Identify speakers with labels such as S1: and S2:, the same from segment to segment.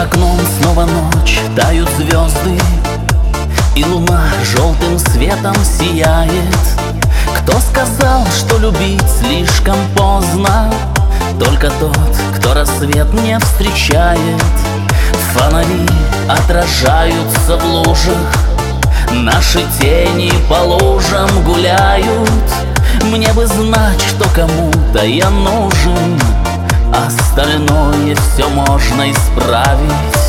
S1: окном снова ночь, тают звезды, и луна желтым светом сияет. Кто сказал, что любить слишком поздно? Только тот, кто рассвет не встречает. Фонари отражаются в лужах, наши тени по лужам гуляют. Мне бы знать, что кому-то я нужен, остальное все можно исправить.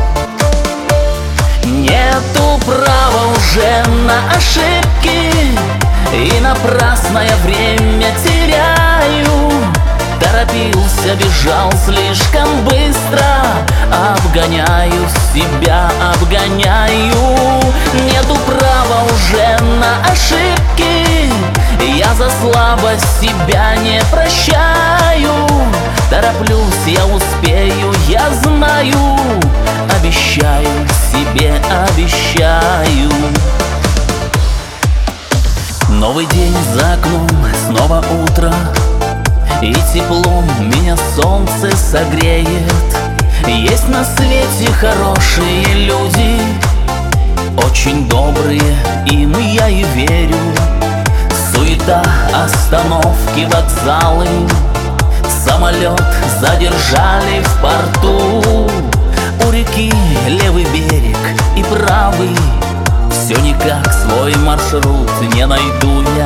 S1: Нету права уже на ошибки, и напрасное время теряю. Торопился, бежал слишком быстро, обгоняю себя, обгоняю. Нету права уже на ошибки, я за слабость себя не прощаю. Тороплюсь, я успею, я знаю, обещаю себе, обещаю. Новый день за окном, снова утро, и теплом меня солнце согреет. Есть на свете хорошие люди, очень добрые, им я и верю. Суета, остановки, вокзалы, самолет задержали в порту. У реки левый берег и правый, все никак свой маршрут не найду я.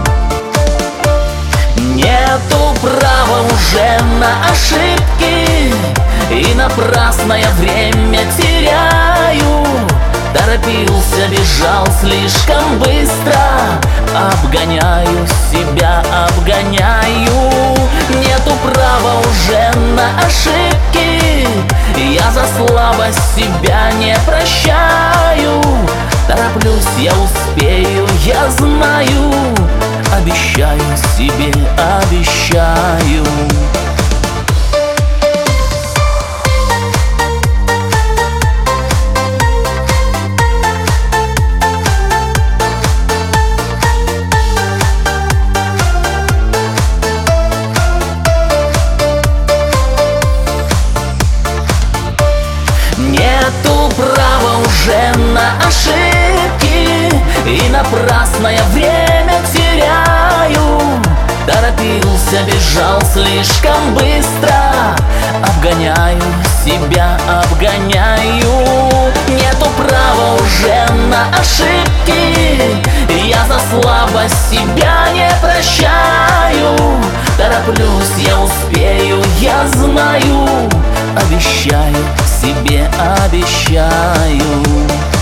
S1: Нету права уже на ошибки, и напрасное время теряю. Торопился, бежал слишком быстро, обгоняю себя, обгоняю. Нету права уже на ошибки, я за слабость себя не прощаю. Тороплюсь, я успею, я знаю, обещаю себе, обещаю. Нету права уже на ошибки, и напрасное время теряю. Торопился, бежал слишком быстро, обгоняю себя, обгоняю. Нету права уже на ошибки, я за слабость себя не прощаю. Тороплюсь, я успею, я знаю, обещаю себе, обещаю.